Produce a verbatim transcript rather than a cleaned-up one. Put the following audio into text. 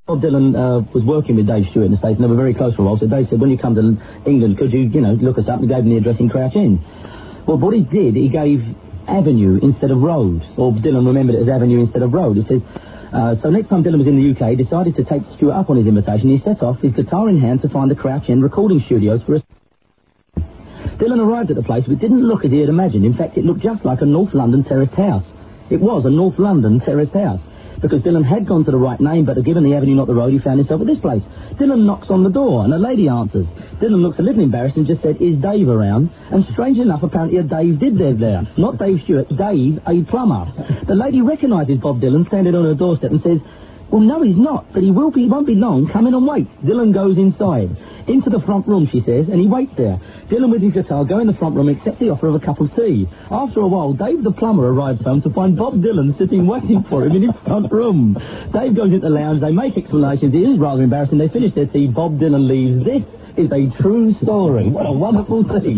Bob Dylan uh, was working with Dave Stewart in the States, and they were very close for a while, so Dave said, when you come to England, could you, you know, look us up, and gave him the address in Crouch End. Well, what he did, he gave Avenue instead of Road, or Dylan remembered it as Avenue instead of Road. He says, uh, so next time Dylan was in the U K, he decided to take Stewart up on his invitation. He set off, his guitar in hand, to find the Crouch End recording studios for a... Dylan arrived at the place, but it didn't look as he had imagined. In fact, it looked just like a North London terraced house. It was a North London terraced house. Because Dylan had gone to the right name, but given the avenue, not the road, he found himself at this place. Dylan knocks on the door, and a lady answers. Dylan looks a little embarrassed and just said, is Dave around? And strange enough, apparently a Dave did live there. Not Dave Stewart, Dave, a plumber. The lady recognises Bob Dylan standing on her doorstep and says, well, no, he's not, but he will be, won't be long. Come in and wait. Dylan goes inside. Into the front room, she says, and he waits there. Dylan with his guitar go in the front room, accept the offer of a cup of tea. After a while, Dave the plumber arrives home to find Bob Dylan sitting waiting for him in his front room. Dave goes into the lounge, they make explanations, it is rather embarrassing, they finish their tea, Bob Dylan leaves. This is a true story. What a wonderful thing.